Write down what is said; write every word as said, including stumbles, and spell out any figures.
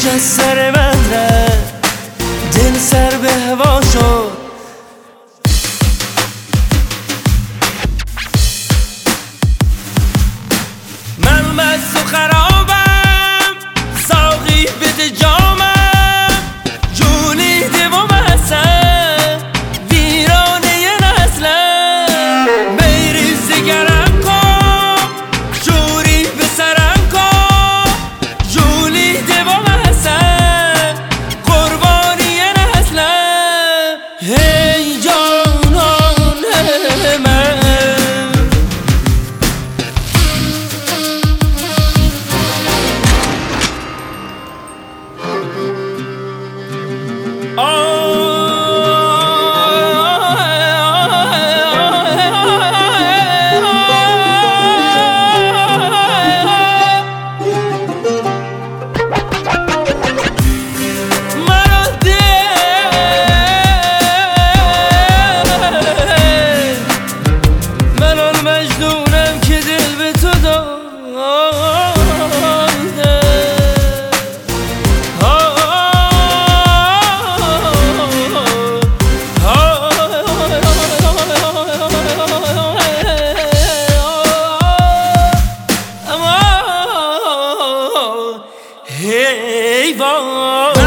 از سر من رفت، دل سر به هوا شد. من مست و خرابم، ساقی بده جامم، جولیده و مستم، ویرانه ی نسلم. بیریز دگرم کن، جوری به سرم کن، جولیده و مستم، قربانی ی نسلم. هی جانان من، مجنونم که دل به تو داده. Hey,